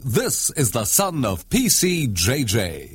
This is the son of PCJJ.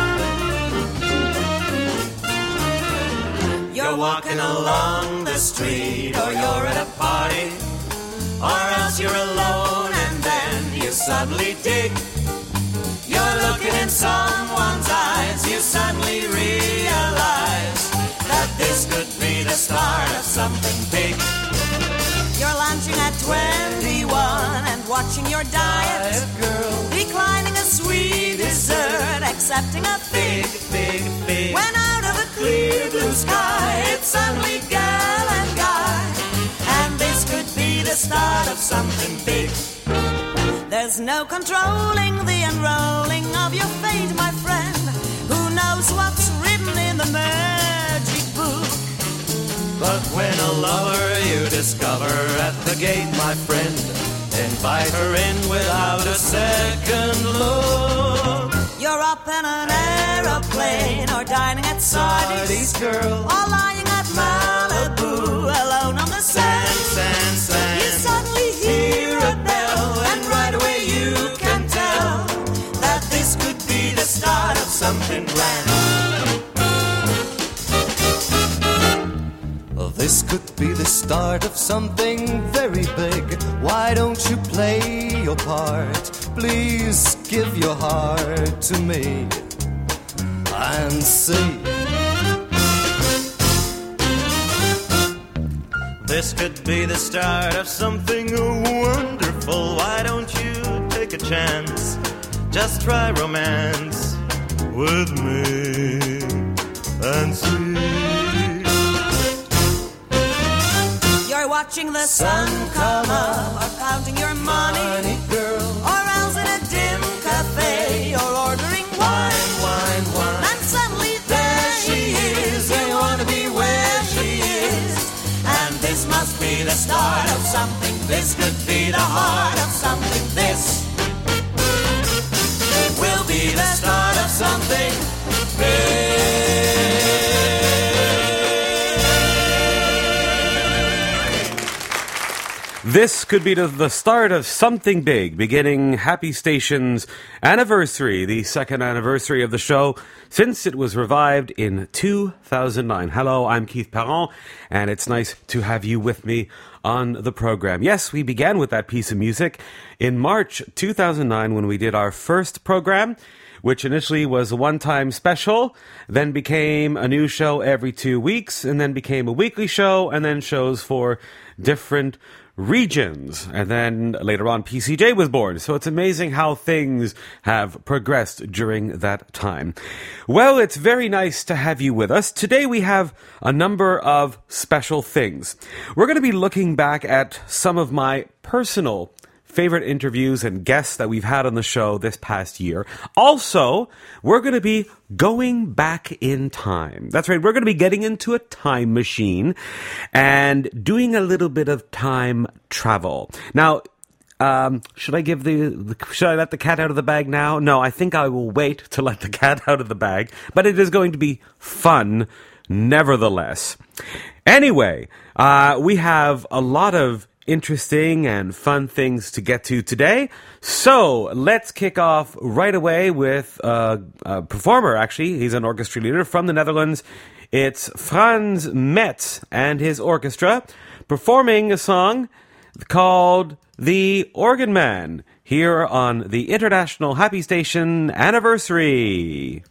You're walking along the street, or you're at a party, or else you're alone and then you suddenly dig. You're looking in someone's eyes, you suddenly realize that this could be the start of something big. You're lunching at 21 and watching your diet, girl, declining a sweet dessert, accepting a fig. When out of a clear blue sky, it's suddenly gal and guy, and this could be the start of something big. There's no controlling the unrolling of your fate, my friend. Who knows what's written in the magic book? But when a lover you discover at the gate, my friend, invite her in without a second look. You're up in an aeroplane, or dining at Sardi's, girl, or lying at Malibu, alone on the sand. You suddenly hear a bell, and right away you can tell that this could be the start of something grand. This could be the start of something very big. Why don't you play your part? Please give your heart to me and see. This could be the start of something wonderful. Why don't you take a chance? Just try romance with me and see. You're watching the sun come up, or counting your money, girl, or else in a dim cafe you're ordering wine. And suddenly there she is, you want to be where she is, and this must be the start of something. This could be the heart of something. This will be the start of something big. This could be the start of something big, beginning Happy Station's anniversary, the second anniversary of the show since it was revived in 2009. Hello, I'm Keith Perron, and it's nice to have you with me on the program. Yes, we began with that piece of music in March 2009 when we did our first program, which initially was a one-time special, then became a new show every 2 weeks, and then became a weekly show, and then shows for different regions. And then later on, PCJ was born. So it's amazing how things have progressed during that time. Well, it's very nice to have you with us. Today we have a number of special things. We're going to be looking back at some of my personal favorite interviews and guests that we've had on the show this past year. Also, we're going to be going back in time. That's right, we're going to be getting into a time machine and doing a little bit of time travel. Now, should I let the cat out of the bag now? No, I think I will wait to let the cat out of the bag, but it is going to be fun nevertheless. Anyway, we have a lot of interesting and fun things to get to today. So let's kick off right away with a performer, actually. He's an orchestra leader from the Netherlands. It's Frans Metz and his orchestra performing a song called The Organ Man here on the International Happy Station Anniversary.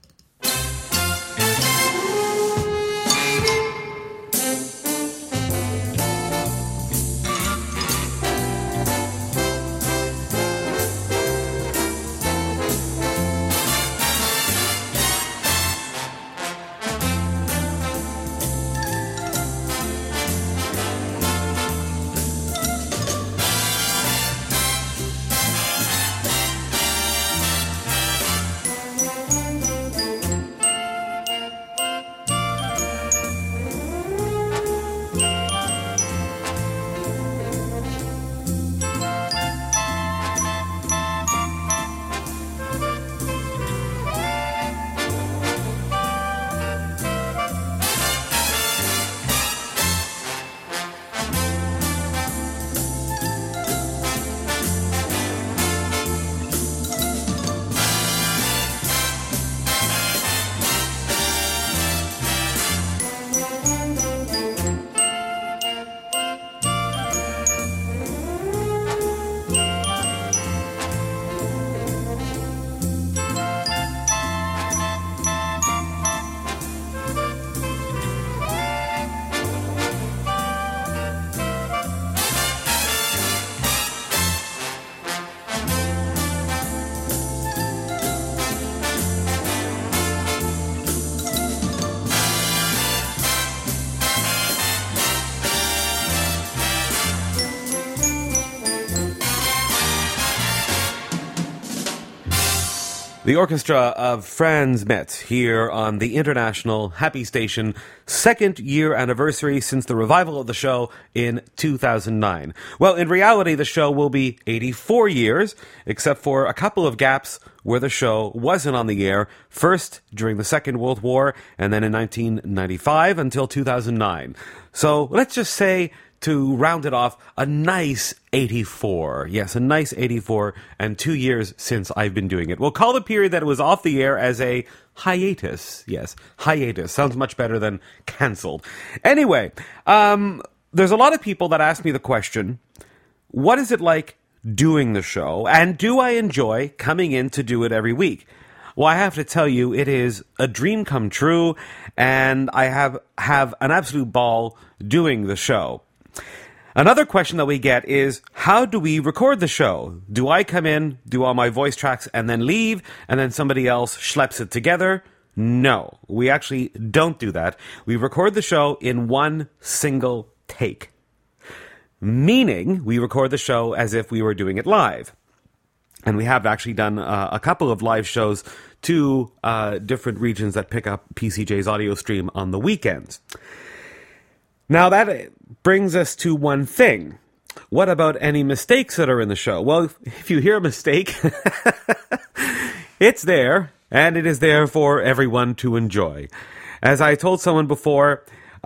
The orchestra of Franz Metz here on the International Happy Station, second year anniversary since the revival of the show in 2009. Well, in reality, the show will be 84 years, except for a couple of gaps where the show wasn't on the air, first during the Second World War, and then in 1995 until 2009. So let's just say, to round it off, a nice 84. Yes, a nice 84, and 2 years since I've been doing it. We'll call the period that it was off the air as a hiatus. Yes, hiatus. Sounds much better than cancelled. Anyway, there's a lot of people that ask me the question, what is it like doing the show, and do I enjoy coming in to do it every week? Well, I have to tell you, it is a dream come true, and I have an absolute ball doing the show. Another question that we get is, how do we record the show? Do I come in, do all my voice tracks, and then leave, and then somebody else schleps it together? No, we actually don't do that. We record the show in one single take. Meaning, we record the show as if we were doing it live. And we have actually done a couple of live shows to different regions that pick up PCJ's audio stream on the weekends. Now that brings us to one thing. What about any mistakes that are in the show? Well, if you hear a mistake, it's there, and it is there for everyone to enjoy. As I told someone before,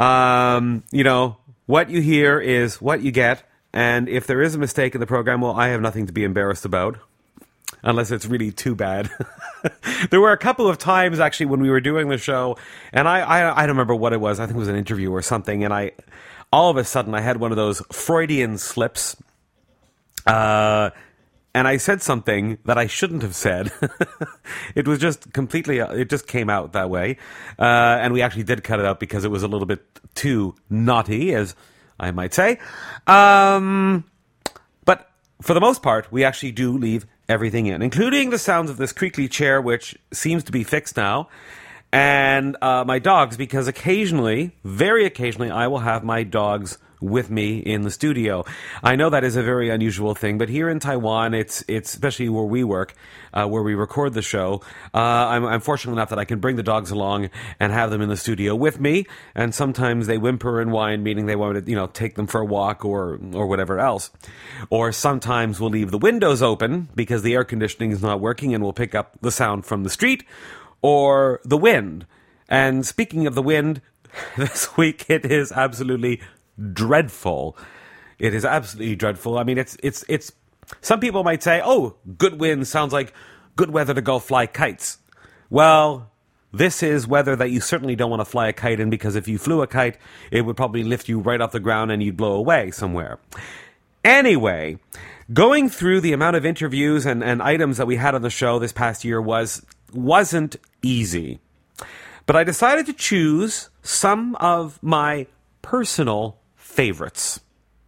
what you hear is what you get, and if there is a mistake in the program, well, I have nothing to be embarrassed about. Unless it's really too bad. There were a couple of times, actually, when we were doing the show, and I don't remember what it was. I think it was an interview or something, and all of a sudden, I had one of those Freudian slips, and I said something that I shouldn't have said. It was just completely, it just came out that way, and we actually did cut it out because it was a little bit too naughty, as I might say. But for the most part, we actually do leave everything in, including the sounds of this creaky chair, which seems to be fixed now, and my dogs, because occasionally, very occasionally, I will have my dogs with me in the studio. I know that is a very unusual thing, but here in Taiwan, it's especially where we work, where we record the show, I'm fortunate enough that I can bring the dogs along and have them in the studio with me, and sometimes they whimper and whine, meaning they want to, take them for a walk or whatever else. Or sometimes we'll leave the windows open because the air conditioning is not working, and we'll pick up the sound from the street or the wind. And speaking of the wind, this week it is absolutely dreadful. It is absolutely dreadful. I mean, it's some people might say, oh, good wind sounds like good weather to go fly kites. Well, this is weather that you certainly don't want to fly a kite in, because if you flew a kite, it would probably lift you right off the ground and you'd blow away somewhere. Anyway, going through the amount of interviews and items that we had on the show this past year wasn't easy. But I decided to choose some of my personal favorites.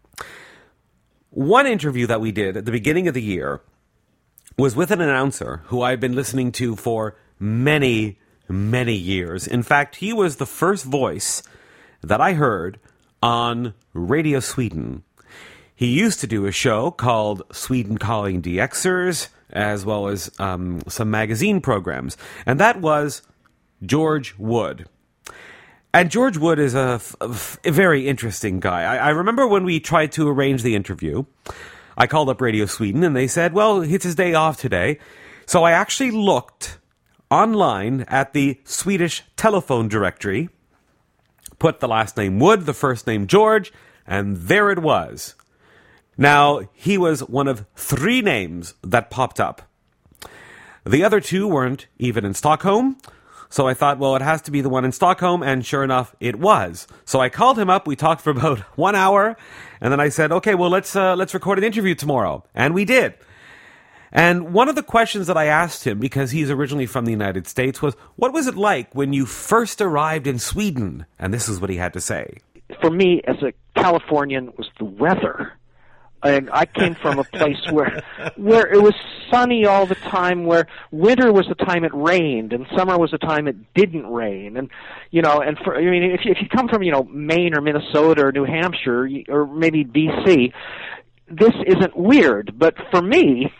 One interview that we did at the beginning of the year was with an announcer who I've been listening to for many, many years. In fact, he was the first voice that I heard on Radio Sweden. He used to do a show called Sweden Calling DXers, as well as some magazine programs. And that was George Wood. And George Wood is a very interesting guy. I remember when we tried to arrange the interview, I called up Radio Sweden, and they said, well, it's his day off today. So I actually looked online at the Swedish telephone directory, put the last name Wood, the first name George, and there it was. Now, he was one of 3 names that popped up. The other 2 weren't even in Stockholm. So I thought, well, it has to be the one in Stockholm, and sure enough, it was. So I called him up, we talked for about 1 hour, and then I said, okay, well, let's record an interview tomorrow. And we did. And one of the questions that I asked him, because he's originally from the United States, was, what was it like when you first arrived in Sweden? And this is what he had to say. For me, as a Californian, was the weather. And I came from a place where it was sunny all the time, where winter was the time it rained and summer was the time it didn't rain. And if you come from Maine or Minnesota or New Hampshire or maybe BC, this isn't weird. But for me,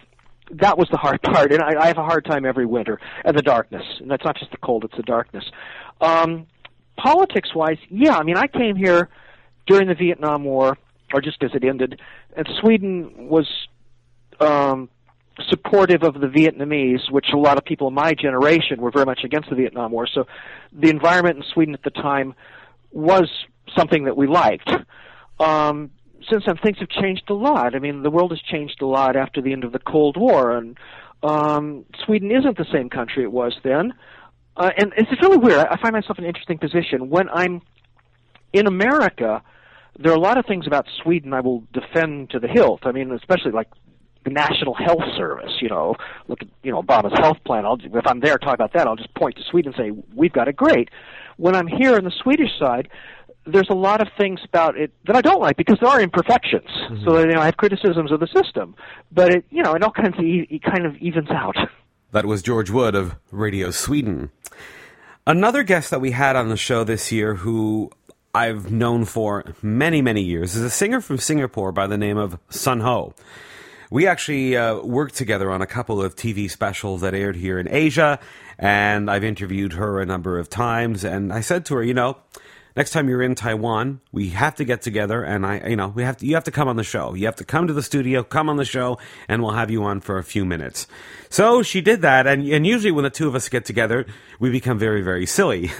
that was the hard part, and I have a hard time every winter, and the darkness. And that's not just the cold, it's the darkness. Politics-wise, yeah, I mean, I came here during the Vietnam War, or just as it ended, and Sweden was supportive of the Vietnamese, which a lot of people in my generation were very much against the Vietnam War. So the environment in Sweden at the time was something that we liked. Since then, things have changed a lot. I mean, the world has changed a lot after the end of the Cold War, and Sweden isn't the same country it was then. And it's really weird. I find myself in an interesting position. When I'm in America, there are a lot of things about Sweden I will defend to the hilt. I mean, especially like the National Health Service, look at, Obama's health plan. If I'm there talking about that, I'll just point to Sweden and say, we've got it great. When I'm here on the Swedish side, there's a lot of things about it that I don't like because there are imperfections. Mm-hmm. So I have criticisms of the system, but it all kind of evens out. That was George Wood of Radio Sweden. Another guest that we had on the show this year, who I've known for many, many years, is a singer from Singapore by the name of Sun Ho. We actually worked together on a couple of TV specials that aired here in Asia, and I've interviewed her a number of times. And I said to her, next time you're in Taiwan, we have to get together, and you have to come on the show. You have to come to the studio, come on the show, and we'll have you on for a few minutes. So she did that, and usually when the two of us get together, we become very, very silly.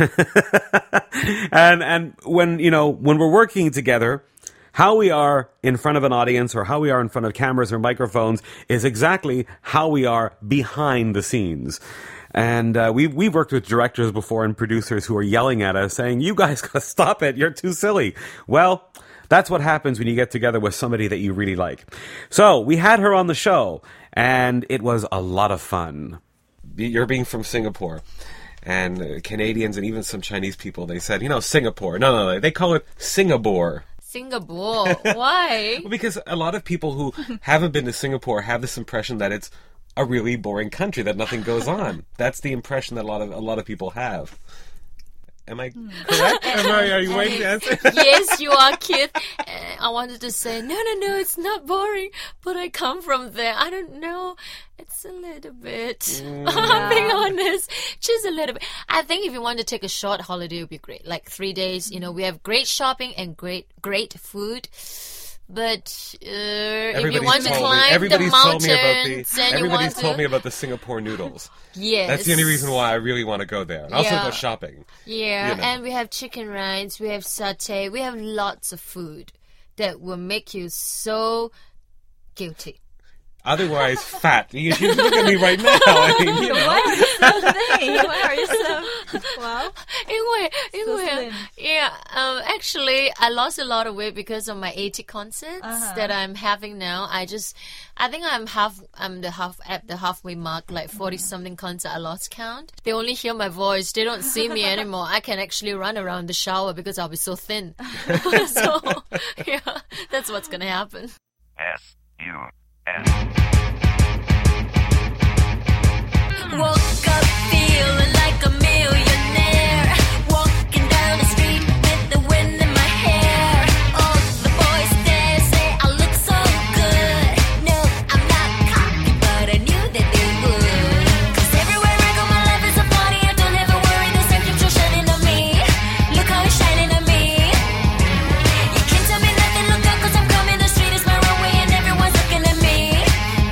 and when we're working together, how we are in front of an audience or how we are in front of cameras or microphones is exactly how we are behind the scenes. And we've worked with directors before and producers who are yelling at us saying, you guys gotta stop it, you're too silly. Well, that's what happens when you get together with somebody that you really like. So we had her on the show, and it was a lot of fun. You're being from Singapore, and Canadians and even some Chinese people, they said, Singapore. No, they call it Singapore. Singapore? Why? Well, because a lot of people who haven't been to Singapore have this impression that it's a really boring country, that nothing goes on. That's the impression that a lot of people have. Am I correct? Are you waiting to answer? Yes, you are, Keith. I wanted to say, no, it's not boring, but I come from there. I don't know. It's a little bit. I'm being honest. Just a little bit. I think if you want to take a short holiday, it would be great. Like 3 days, we have great shopping and great food. But if you want to climb the mountains, everybody's told me about the Singapore noodles. Yes, that's the only reason why I really want to go there. And also go shopping. Yeah, and we have chicken rice, we have satay, we have lots of food that will make you so guilty. Otherwise, fat. You should look at me right now. Why are you so wow? 因为 actually, I lost a lot of weight because of my 80 concerts that I'm having now. I think I'm at the halfway mark, like 40-something concert. I lost count. They only hear my voice. They don't see me anymore. I can actually run around the shower because I'll be so thin. So, that's what's going to happen. S-U-S. Woke up feeling like a millionaire, walking down the street with the wind in my hair. All the boys there say I look so good. No, I'm not cocky, but I knew that they would. 'Cause everywhere I go, my life is a party. I don't ever worry, the sun keeps on shining on me. Look how it's shining on me. You can't tell me nothing, look out 'cause I'm coming. The street is my runway and everyone's looking at me.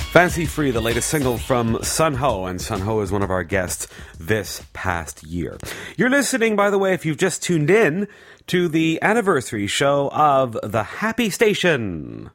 Fancy Free, the latest single from Sun Ho, and Sun Ho is one of our guests this past year. You're listening, by the way, if you've just tuned in, to the anniversary show of The Happy Station.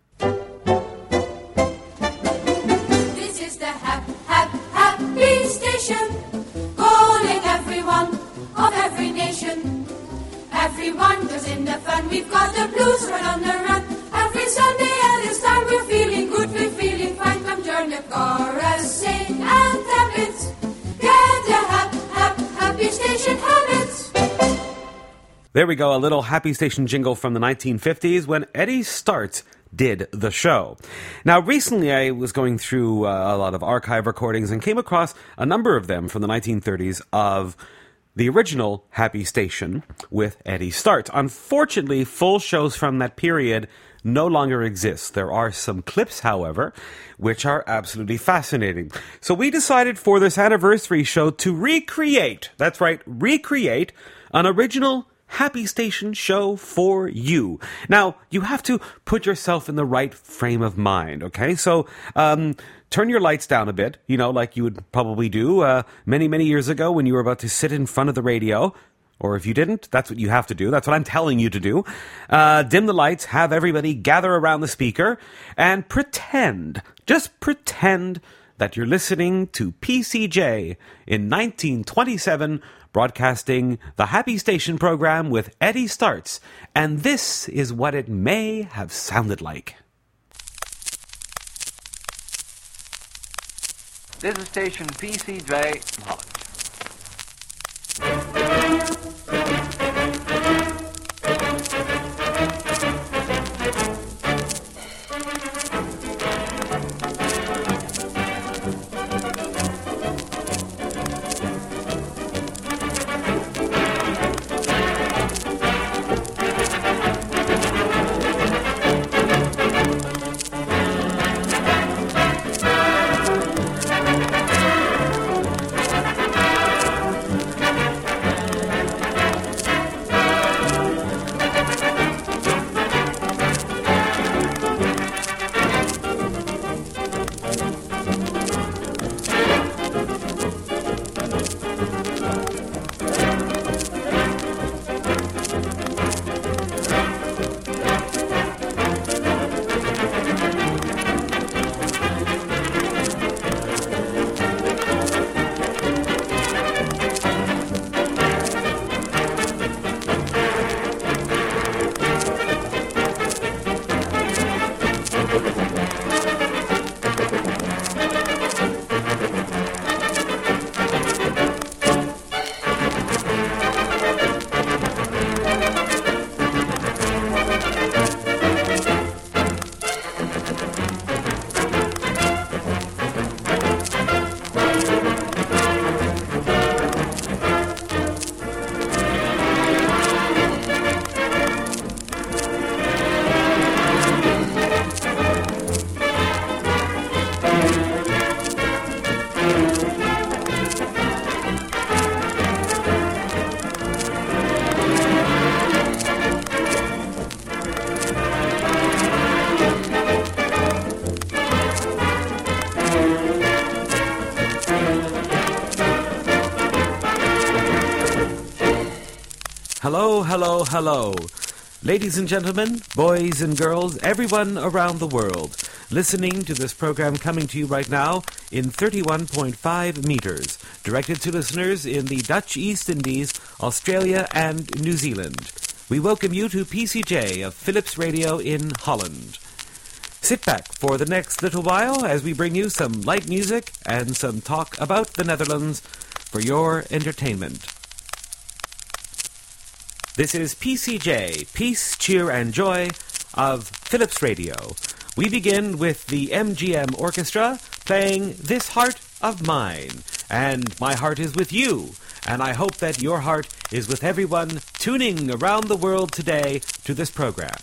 This is the happy station, calling everyone of every nation. Everyone goes in the fun, we've got the blues right on the run. Every Sunday at this time we're feeling good, we're feeling fine. Come join the chorus, sing and tap it. Get the happy station habits. There we go, a little Happy Station jingle from the 1950s when Eddie Starts did the show. Now, recently I was going through a lot of archive recordings and came across a number of them from the 1930s of the original Happy Station with Eddie Starts. Unfortunately, full shows from that period no longer exist. There are some clips, however, which are absolutely fascinating. So we decided for this anniversary show to recreate, that's right, recreate an original Happy Station show for you. Now, you have to put yourself in the right frame of mind, okay? So, turn your lights down a bit, you know, like you would probably do many, many years ago when you were about to sit in front of the radio. Or if you didn't, that's what you have to do. That's what I'm telling you to do. Dim the lights, have everybody gather around the speaker, and pretend, just pretend that you're listening to PCJ in 1927, broadcasting the Happy Station program with Eddie Starts. And this is what it may have sounded like. This is station PCJ Holland. Hello, hello, hello. Ladies and gentlemen, boys and girls, everyone around the world, listening to this program coming to you right now in 31.5 meters, directed to listeners in the Dutch East Indies, Australia, and New Zealand. We welcome you to PCJ of Philips Radio in Holland. Sit back for the next little while as we bring you some light music and some talk about the Netherlands for your entertainment. This is PCJ, Peace, Cheer and Joy of Philips Radio. We begin with the MGM Orchestra playing This Heart of Mine. And my heart is with you, and I hope that your heart is with everyone tuning around the world today to this program.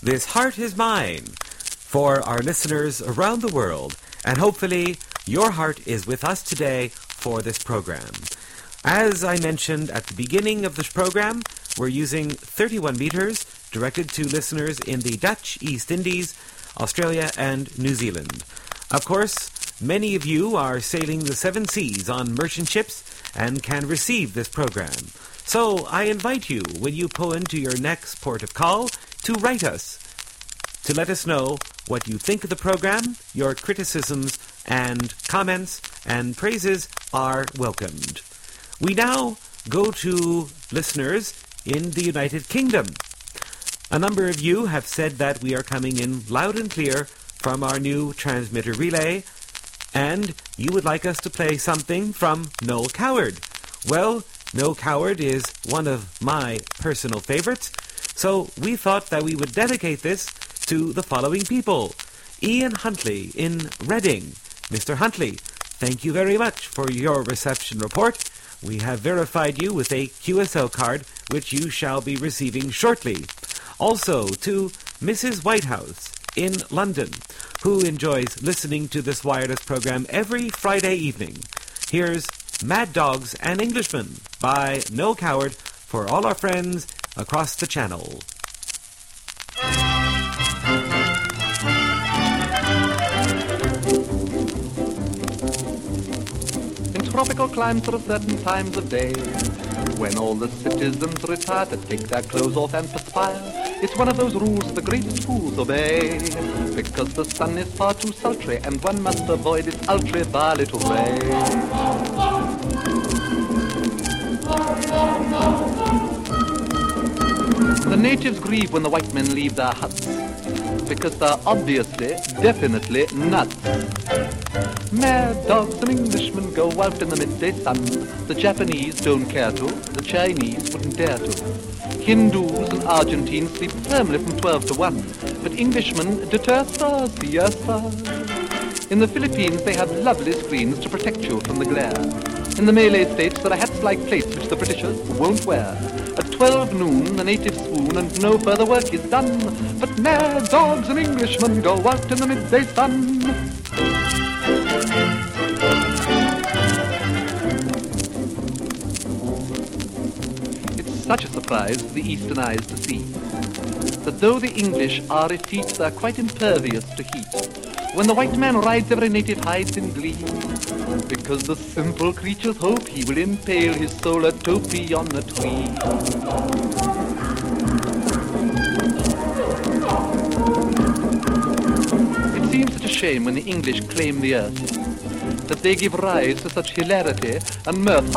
This Heart is Mine for our listeners around the world. And hopefully your heart is with us today for this program. As I mentioned at the beginning of this program, we're using 31 meters directed to listeners in the Dutch East Indies, Australia and New Zealand. Of course, many of you are sailing the seven seas on merchant ships and can receive this program. So I invite you, when you pull into your next port of call, to write us, to let us know what you think of the program. Your criticisms and comments and praises are welcomed. We now go to listeners in the United Kingdom. A number of you have said that we are coming in loud and clear from our new transmitter relay, and you would like us to play something from Noel Coward. Well, Noel Coward is one of my personal favorites, so we thought that we would dedicate this to the following people. Ian Huntley in Reading. Mr. Huntley, thank you very much for your reception report. We have verified you with a QSL card, which you shall be receiving shortly. Also to Mrs. Whitehouse in London, who enjoys listening to this wireless program every Friday evening. Here's Mad Dogs and Englishmen by Noel Coward for all our friends across the channel. Tropical climes there are certain times of day when all the citizens retire to take their clothes off and perspire. It's one of those rules the greatest fools obey, because the sun is far too sultry and one must avoid its ultraviolet ray. The natives grieve when the white men leave their huts, because they're obviously, definitely nuts. Mad dogs and Englishmen go out in the midday sun. The Japanese don't care to, the Chinese wouldn't dare to. Hindus and Argentines sleep firmly from 12 to 1, but Englishmen deter stars, yes sir. In the Philippines they have lovely screens to protect you from the glare. In the Malay states there are hats-like plates which the Britishers won't wear. At 12 noon the natives swoon and no further work is done, but mad dogs and Englishmen go out in the midday sun. Such a surprise for the eastern eyes to see, that though the English are effete, they're quite impervious to heat. When the white man rides, every native hides in glee, because the simple creatures hope he will impale his solar topee on a tree. It seems such a shame when the English claim the earth, that they give rise to such hilarity and mirth.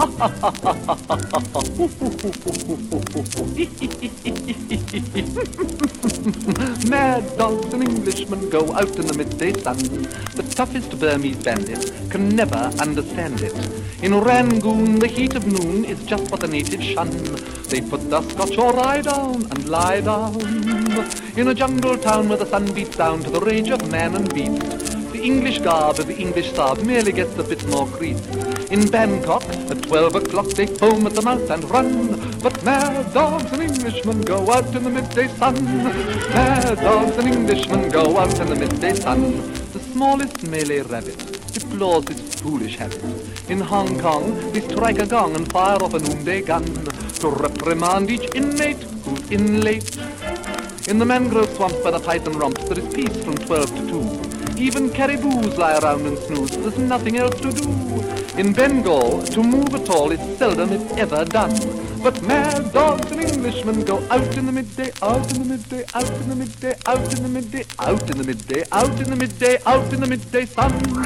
Mad dogs and Englishmen go out in the midday sun. The toughest Burmese bandit can never understand it. In Rangoon, the heat of noon is just what the natives shun. They put their Scotch or rye down and lie down in a jungle town where the sun beats down to the rage of man and beast. The English garb of the English Sab merely gets a bit more crease. In Bangkok, at 12 o'clock they foam at the mouth and run, but mad dogs and Englishmen go out in the midday sun. Mad dogs and Englishmen go out in the midday sun. The smallest Malay rabbit deplores its foolish habit. In Hong Kong, they strike a gong and fire off a noonday gun to reprimand each inmate who's in late. In the mangrove swamps by the python romps, there is peace from 12 to 2. Even caribous lie around and snooze, there's nothing else to do. In Bengal, to move at all is seldom if ever done. But mad dogs and Englishmen go out in the midday, out in the midday, out in the midday, out in the midday, out in the midday, out in the midday, out in the midday sun.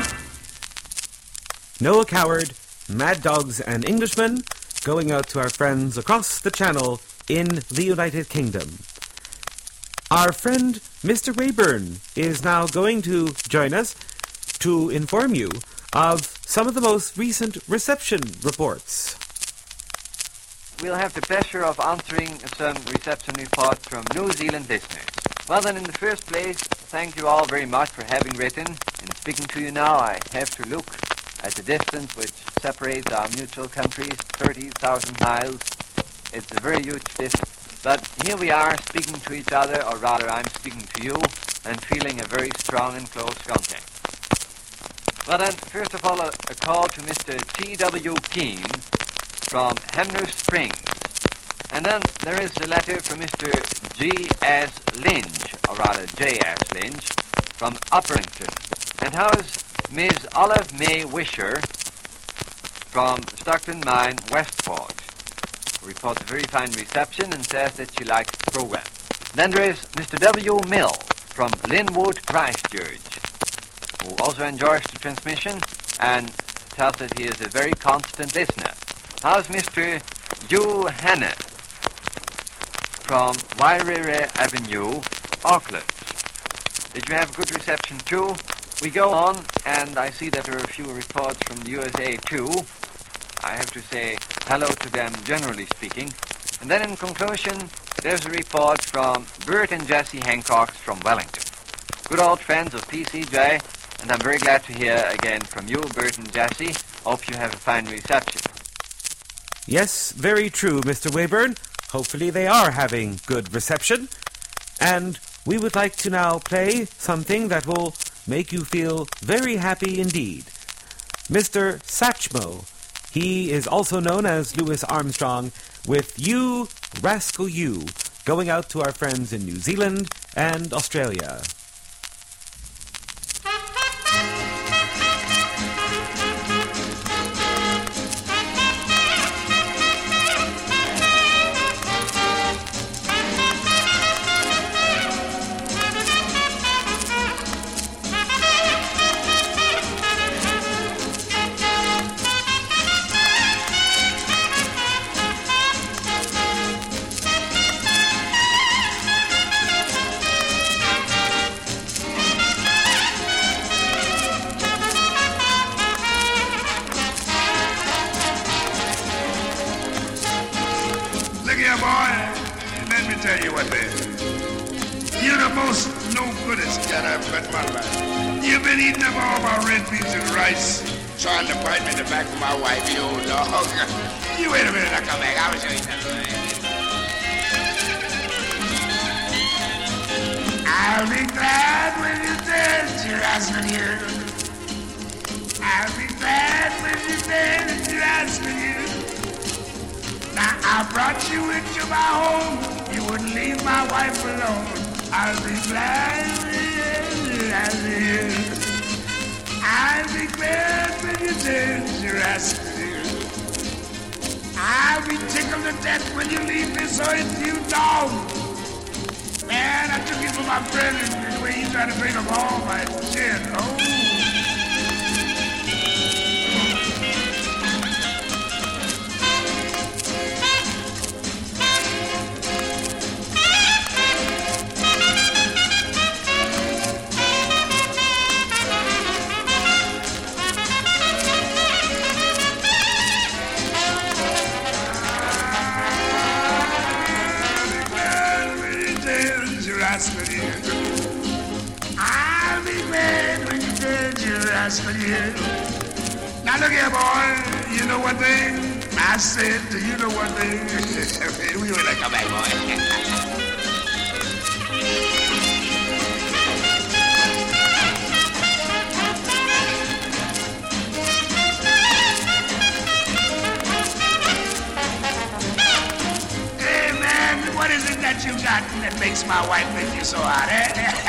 Noel Coward, Mad Dogs and Englishmen, going out to our friends across the channel in the United Kingdom. Our friend Mr. Rayburn is now going to join us to inform you of some of the most recent reception reports. We'll have the pleasure of answering some reception reports from New Zealand listeners. Well then, in the first place, thank you all very much for having written. In speaking to you now, I have to look at the distance which separates our mutual countries, 30,000 miles. It's a very huge distance. But here we are speaking to each other, or rather I'm speaking to you, and feeling a very strong and close contact. Well then, first of all, a call to Mr. T.W. Keene from Hemner Springs. And then there is a letter from Mr. G.S. Lynch, or rather J.S. Lynch, from Upperington. And how's Ms. Olive May Wisher from Stockton Mine, Westport, who reports a very fine reception and says that she likes the program. Then there is Mr. W. Mill from Linwood, Christchurch, who also enjoys the transmission and tells that he is a very constant listener. How's Mr. Hugh Hanna from Wairere Avenue, Auckland? Did you have a good reception too? We go on, and I see that there are a few reports from the USA too. I have to say hello to them, generally speaking. And then in conclusion, there's a report from Bert and Jessie Hancocks from Wellington. Good old friends of PCJ, and I'm very glad to hear again from you, Bert and Jessie. Hope you have a fine reception. Yes, very true, Mr. Wayburn. Hopefully they are having good reception. And we would like to now play something that will make you feel very happy indeed. Mr. Satchmo, he is also known as Louis Armstrong, with You, Rascal You, going out to our friends in New Zealand and Australia. Trying to bite me in the back of my wife, you old dog. You wait a minute, I'll come back. I'll show you something. I'll be glad when you dance your husband here. I'll be glad when you dance your husband here. Now I brought you into my home. You wouldn't leave my wife alone. I'll be glad when you dance your husband here. I'll be glad when you dance your ass. I'll be tickled to death when you leave me, so it's you, dog. Man, I took you for my friend, and the way you tried to bring him home, my chin. Oh. I'll be glad when you dance your ass for you. Now look here, boy. You know one thing? I said, you know one thing? We will come back, boy. What is it that you got that makes my wife make you so hot, eh?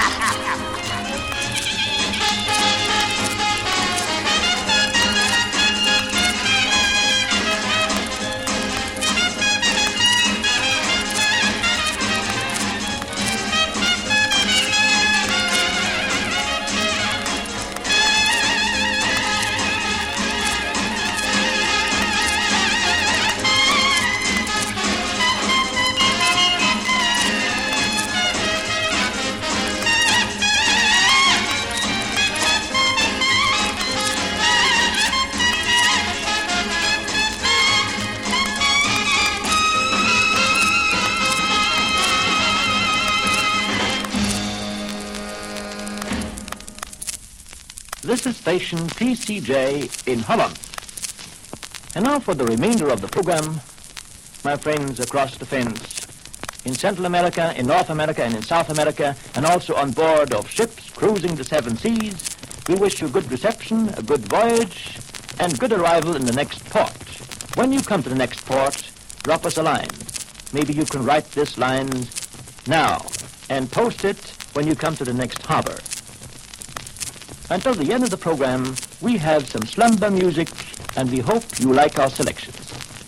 This is station PCJ in Holland. And now for the remainder of the program, my friends across the fence, in Central America, in North America, and in South America, and also on board of ships cruising the seven seas, we wish you good reception, a good voyage, and good arrival in the next port. When you come to the next port, drop us a line. Maybe you can write this line now and post it when you come to the next harbor. Until the end of the program, we have some slumber music, and we hope you like our selections.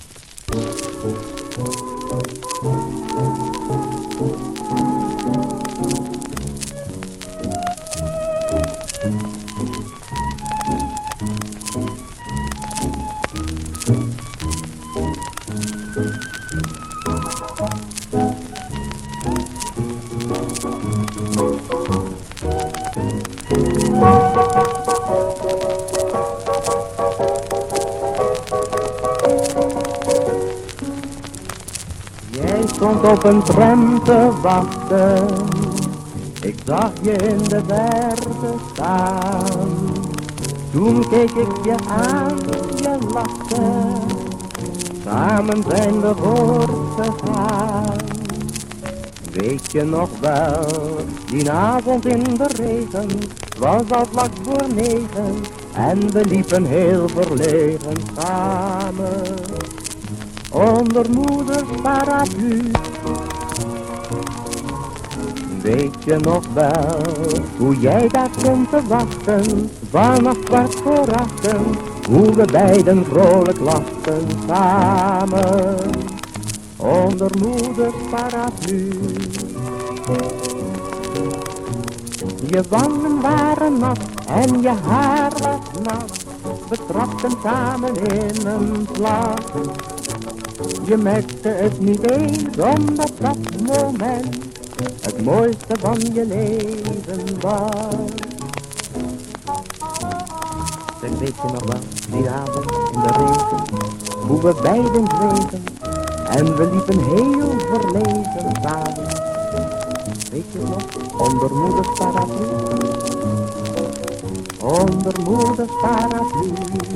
Stond op een tram te wachten, ik zag je in de verte staan. Toen keek ik je aan, je lachte, samen zijn we voortgegaan. Weet je nog wel, die avond in de regen, was al vlak voor 9 en we liepen heel verlegen samen. Onder moeders paraplu. Weet je nog wel, hoe jij daar stond te wachten, vanaf 7:15, hoe we beiden vrolijk lachten samen. Onder moeders paraplu. Je wangen waren nat en je haar was nat, we trapten samen in een plas. Je merkte het niet eens, omdat dat moment het mooiste van je leven was. Zeg, weet je nog wel, die avond in de regen, hoe we beiden zweven en we liepen heel verlegen samen. Weet je nog, onder moeders paraplu, onder moeders paraplu,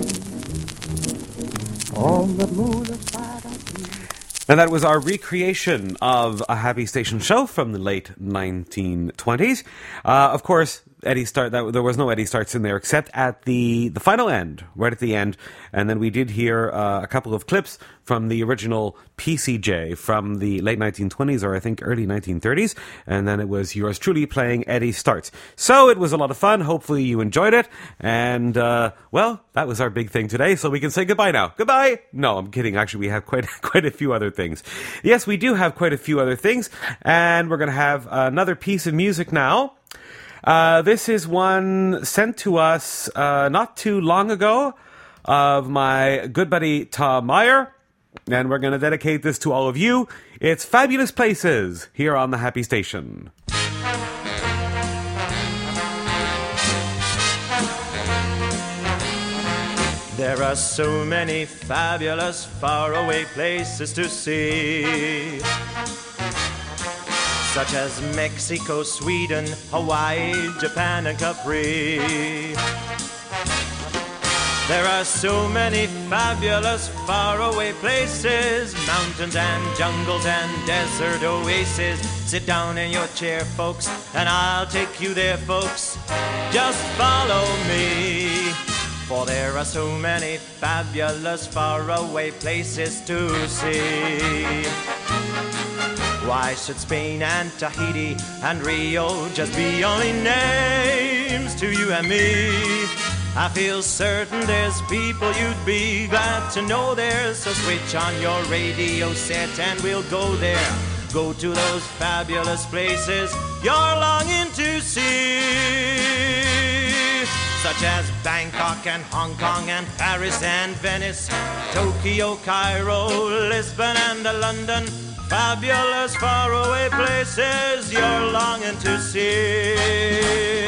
onder moeders paraplu. And that was our recreation of a Happy Station show from the late 1920s. Of course, Eddie Start. There was no Eddie Starts in there except at the final end, right at the end. And then we did hear a couple of clips from the original PCJ from the late 1920s, or I think early 1930s. And then it was yours truly playing Eddie Starts. So it was a lot of fun. Hopefully you enjoyed it. And, well, that was our big thing today. So we can say goodbye now. Goodbye! No, I'm kidding. Actually, we have quite a few other things. Yes, we do have quite a few other things. And we're going to have another piece of music now. This is one sent to us not too long ago of my good buddy Tom Meyer, and we're going to dedicate this to all of you. It's Fabulous Places here on the Happy Station. There are so many fabulous faraway places to see, such as Mexico, Sweden, Hawaii, Japan, and Capri. There are so many fabulous faraway places, mountains and jungles and desert oases. Sit down in your chair, folks, and I'll take you there, folks. Just follow me, for there are so many fabulous faraway places to see. Why should Spain and Tahiti and Rio just be only names to you and me? I feel certain there's people you'd be glad to know there. So switch on your radio set and we'll go there. Go to those fabulous places you're longing to see, such as Bangkok and Hong Kong and Paris and Venice, Tokyo, Cairo, Lisbon and London. Fabulous faraway places you're longing to see.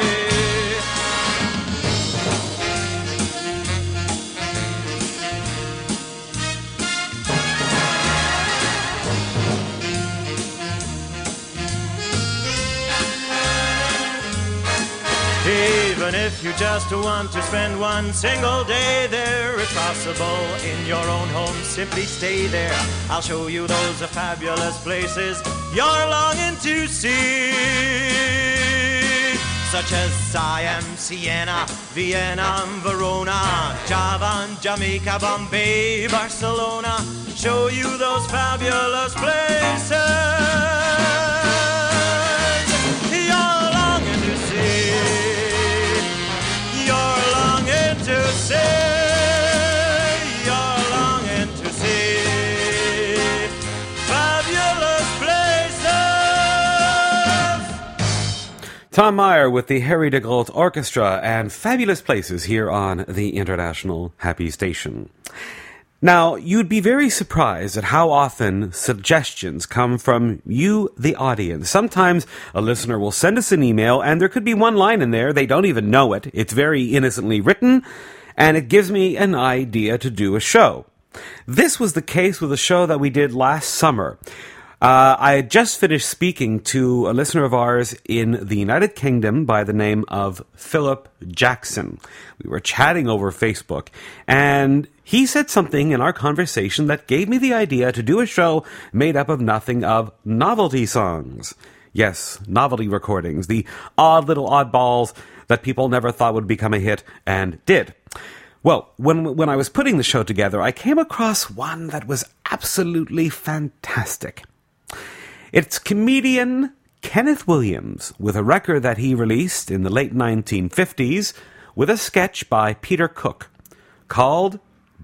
Even if you just want to spend one single day there, it's possible in your own home. Simply stay there. I'll show you those fabulous places you're longing to see, such as Siam, Siena, Vienna, Verona, Java, Jamaica, Bombay, Barcelona, show you those fabulous places you're longing to see, you're longing to see. Tom Meyer with the Harry de Groot Orchestra and Fabulous Places here on the International Happy Station. Now, you'd be very surprised at how often suggestions come from you, the audience. Sometimes a listener will send us an email and there could be one line in there, they don't even know it. It's very innocently written and it gives me an idea to do a show. This was the case with a show that we did last summer. I had just finished speaking to a listener of ours in the United Kingdom by the name of Philip Jackson. We were chatting over Facebook, and he said something in our conversation that gave me the idea to do a show made up of nothing of novelty songs. Yes, novelty recordings, the odd little oddballs that people never thought would become a hit, and did. Well, when I was putting the show together, I came across one that was absolutely fantastic. It's comedian Kenneth Williams with a record that he released in the late 1950s with a sketch by Peter Cook called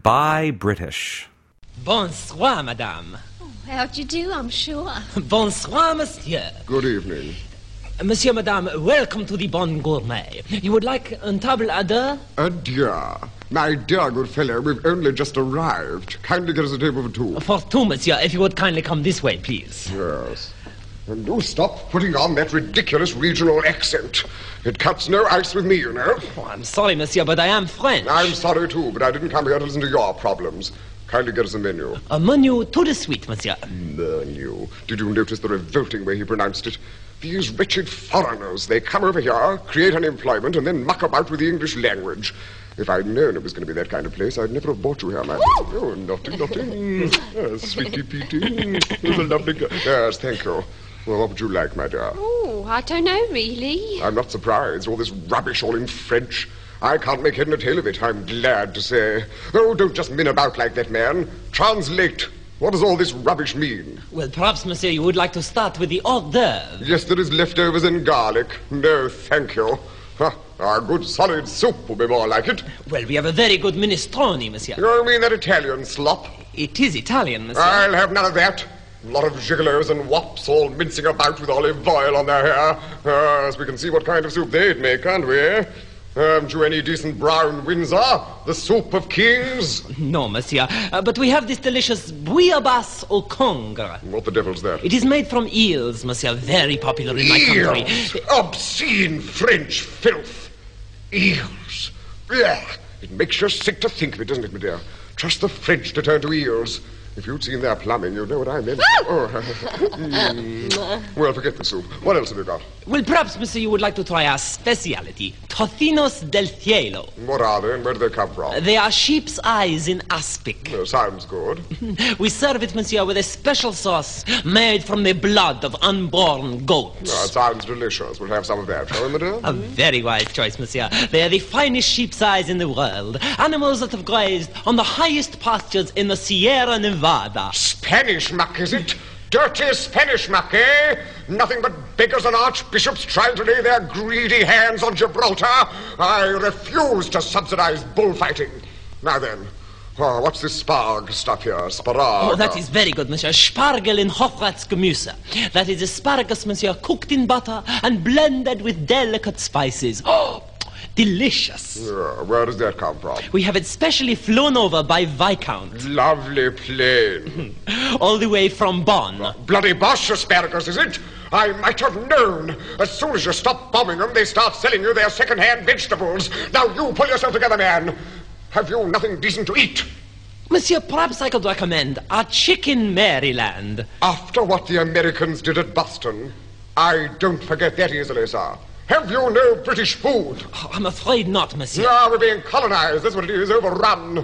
By British. Bonsoir, madame. How'd you do, I'm sure. Bonsoir, monsieur. Good evening. Monsieur, madame, welcome to the Bon Gourmet. You would like un table à deux? Adieu. My dear good fellow, we've only just arrived. Kindly get us a table for two. For two, monsieur, if you would kindly come this way, please. Yes. And do stop putting on that ridiculous regional accent. It cuts no ice with me, you know. Oh, I'm sorry, monsieur, but I am French. I'm sorry, too, but I didn't come here to listen to your problems. Kindly get us a menu. A menu to the suite, monsieur. Menu. Did you notice the revolting way he pronounced it? These wretched foreigners, they come over here, create unemployment, and then muck about with the English language. If I'd known it was going to be that kind of place, I'd never have brought you here, madam. Oh, naughty, naughty. Yes, sweetie Petey. It's a lovely girl. Yes, thank you. Well, what would you like, my dear? Oh, I don't know, really. I'm not surprised. All this rubbish all in French. I can't make head nor tail of it, I'm glad to say. Oh, don't just min about like that, man. Translate. What does all this rubbish mean? Well, perhaps, monsieur, you would like to start with the hors d'oeuvre. Yes, there is leftovers and garlic. No, thank you. Huh, a good solid soup will be more like it. Well, we have a very good minestrone, monsieur. You mean that Italian slop? It is Italian, monsieur. I'll have none of that. A lot of gigolos and wops all mincing about with olive oil on their hair. Yes, we can see what kind of soup they'd make, can't we? Haven't you any decent brown Windsor? The soup of kings? No, monsieur, but we have this delicious bouillabaisse au congre. What the devil's that? It is made from eels, monsieur, very popular in my country. Obscene French filth. Eels. Yeah, it makes you sick to think of it, doesn't it, my dear? Trust the French to turn to eels. If you'd seen their plumbing, you'd know what I meant. Well, forget the soup. What else have you got? Well, perhaps, monsieur, you would like to try our speciality, tocinos del cielo. What are they and where do they come from? They are sheep's eyes in aspic. Sounds good. We serve it, monsieur, with a special sauce made from the blood of unborn goats. It sounds delicious. We'll have some of that, shall we, madame? A very wise choice, monsieur. They are the finest sheep's eyes in the world. Animals that have grazed on the highest pastures in the Sierra Nevada. Spanish muck, is it? Dirty Spanish muck, eh? Nothing but beggars and archbishops trying to lay their greedy hands on Gibraltar. I refuse to subsidize bullfighting. Now then, what's this sparg stuff here? Sparag? Oh, that is very good, monsieur. Spargel in Hofratsgemüse. That is asparagus, monsieur, cooked in butter and blended with delicate spices. Oh, delicious. Where does that come from? We have it specially flown over by Viscount. Lovely plane. All the way from Bonn. Bloody Bosch asparagus, is it? I might have known. As soon as you stop bombing them, they start selling you their second-hand vegetables. Now you pull yourself together, man. Have you nothing decent to eat? Monsieur, perhaps I could recommend a chicken Maryland. After what the Americans did at Boston, I don't forget that easily, sir. Have you no British food? Oh, I'm afraid not, monsieur. No, we're being colonized. That's what it is, overrun.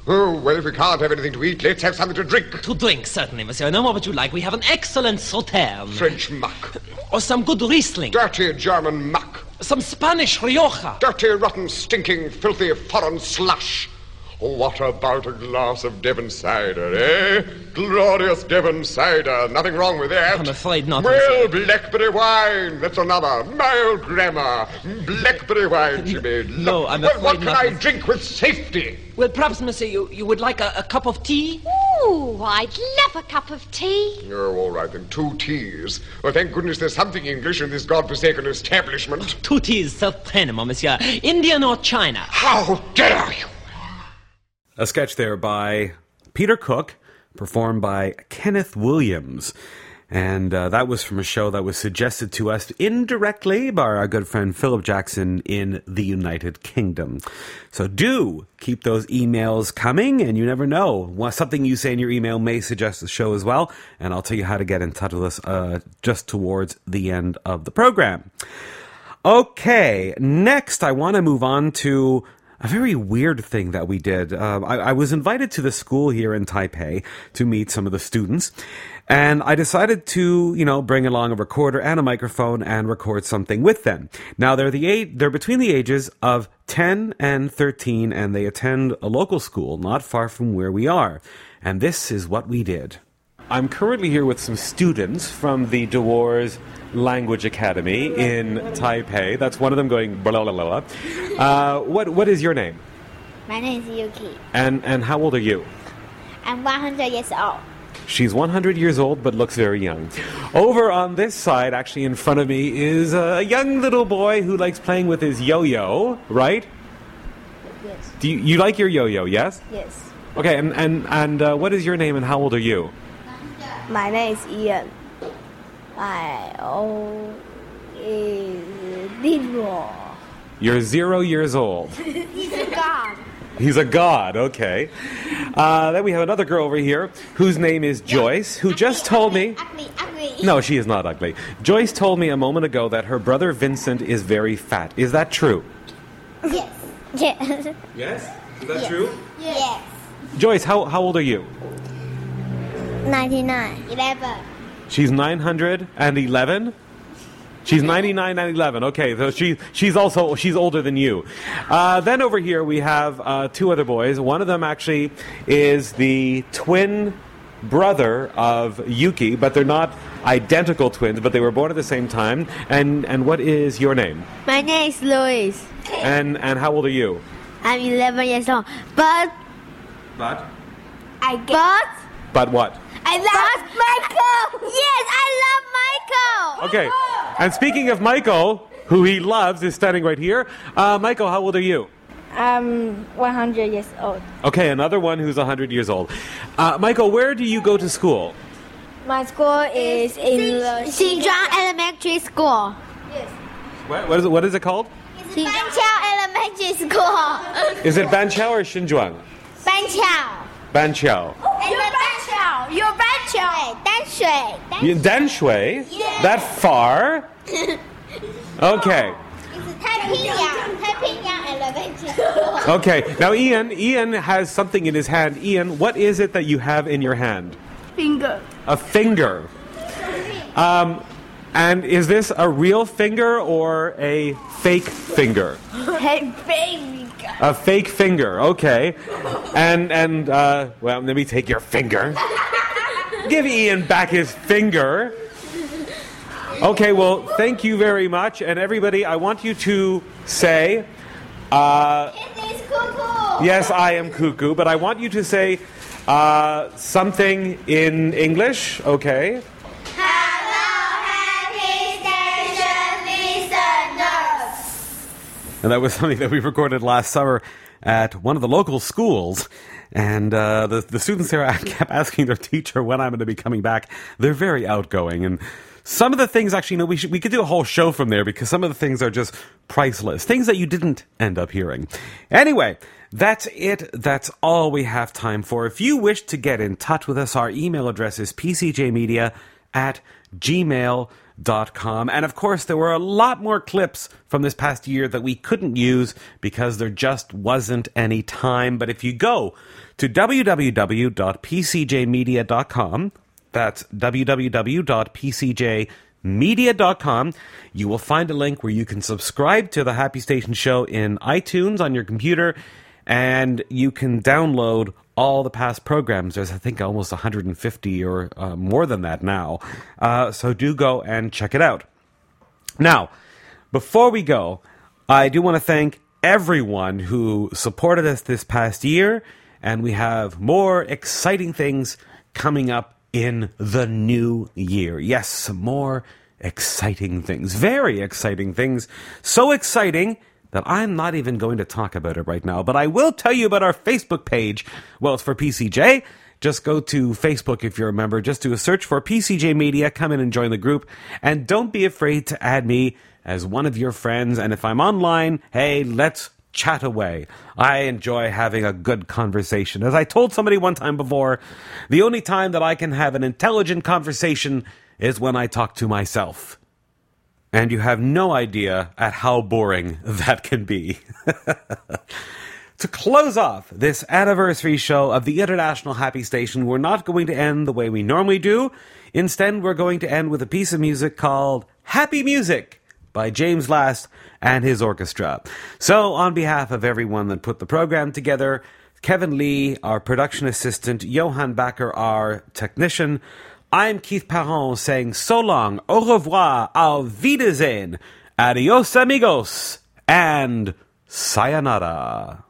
Oh, well, if we can't have anything to eat, let's have something to drink. To drink, certainly, monsieur. Now, what would you like? We have an excellent sauterne. French muck. Or some good Riesling. Dirty German muck. Some Spanish Rioja. Dirty, rotten, stinking, filthy, foreign slush. What about a glass of Devon cider, eh? Glorious Devon cider. Nothing wrong with that. I'm afraid not. Well, blackberry wine. That's another. Mild grammar. Blackberry wine, she made. No, I'm well, afraid what can not. I drink with safety? Well, perhaps, monsieur, you would like a cup of tea? Ooh, I'd love a cup of tea. Oh, all right, then. 2 teas. Well, thank goodness there's something English in this godforsaken establishment. 2 teas, certainement, monsieur. Indian or China? How dare you! A sketch there by Peter Cook, performed by Kenneth Williams. And that was from a show that was suggested to us indirectly by our good friend Philip Jackson in the United Kingdom. So do keep those emails coming, and you never know. Something you say in your email may suggest the show as well, and I'll tell you how to get in touch with us just towards the end of the program. Okay, next I want to move on to a very weird thing that we did. I was invited to the school here in Taipei to meet some of the students, and I decided to, bring along a recorder and a microphone and record something with them. Now, they're between the ages of 10 and 13, and they attend a local school not far from where we are. And this is what we did. I'm currently here with some students from the Dewars Language Academy in Taipei. That's one of them going blah, blah, blah, blah. What is your name? My name is Yuki. And how old are you? I'm 100 years old. She's 100 years old but looks very young. Over on this side, actually in front of me, is a young little boy who likes playing with his yo-yo, right? Yes. Do you like your yo-yo, yes? Yes. Okay, and what is your name and how old are you? My name is Ian. My old is 0. You're 0 years old. He's a god. He's a god, okay. Then we have another girl over here whose name is Joyce, who just told me... Ugly. No, she is not ugly. Joyce told me a moment ago that her brother Vincent is very fat. Is that true? Yes. Yes. Yes? Is that true? Yes. Joyce, how old are you? 99. 11. She's 911? She's 99 and 11. Okay, so she's older than you. Then over here we have 2 other boys. One of them actually is the twin brother of Yuki, but they're not identical twins, but they were born at the same time. And what is your name? My name is Louis. And how old are you? I'm 11 years old. But But what? I love Michael. Yes, I love Michael. Okay. And speaking of Michael, who he loves, is standing right here. Michael, how old are you? I'm 100 years old. Okay, another one who's 100 years old. Michael, where do you go to school? My school is in Xinjiang Elementary School. Yes. What is it called? Banqiao Elementary School. Is it Banqiao or Xinjuang? Banqiao. Banqiao. You're Banqiao. Danshui. Danshui? Yeah. That far? Okay. Taipei Elementary School. Okay. Now, Ian has something in his hand. Ian, what is it that you have in your hand? Finger. A finger. And is this a real finger or a fake finger? Hey, baby. A fake finger, okay. And well, let me take your finger. Give Ian back his finger. Okay, well, thank you very much. And everybody, I want you to say... It's cuckoo. Yes, I am cuckoo, but I want you to say something in English, okay? And that was something that we recorded last summer at one of the local schools. And the students there kept asking their teacher when I'm going to be coming back. They're very outgoing. And some of the things, actually, we could do a whole show from there because some of the things are just priceless. Things that you didn't end up hearing. Anyway, that's it. That's all we have time for. If you wish to get in touch with us, our email address is pcjmedia@gmail.com. And of course, there were a lot more clips from this past year that we couldn't use because there just wasn't any time. But if you go to www.pcjmedia.com, that's www.pcjmedia.com, you will find a link where you can subscribe to the Happy Station Show in iTunes on your computer, and you can download all the past programs. There's, I think, almost 150 or more than that now. So do go and check it out. Now, before we go, I do want to thank everyone who supported us this past year, and we have more exciting things coming up in the new year. Yes, some more exciting things. Very exciting things. So exciting that I'm not even going to talk about it right now, but I will tell you about our Facebook page. Well, it's for PCJ. Just go to Facebook if you're a member. Just do a search for PCJ Media. Come in and join the group. And don't be afraid to add me as one of your friends. And if I'm online, hey, let's chat away. I enjoy having a good conversation. As I told somebody one time before, the only time that I can have an intelligent conversation is when I talk to myself. And you have no idea at how boring that can be. To close off this anniversary show of the International Happy Station, we're not going to end the way we normally do. Instead, we're going to end with a piece of music called Happy Music by James Last and his orchestra. So, on behalf of everyone that put the program together, Kevin Lee, our production assistant, Johan Backer, our technician, I'm Keith Parron saying so long, au revoir, auf Wiedersehen, adios amigos, and sayonara.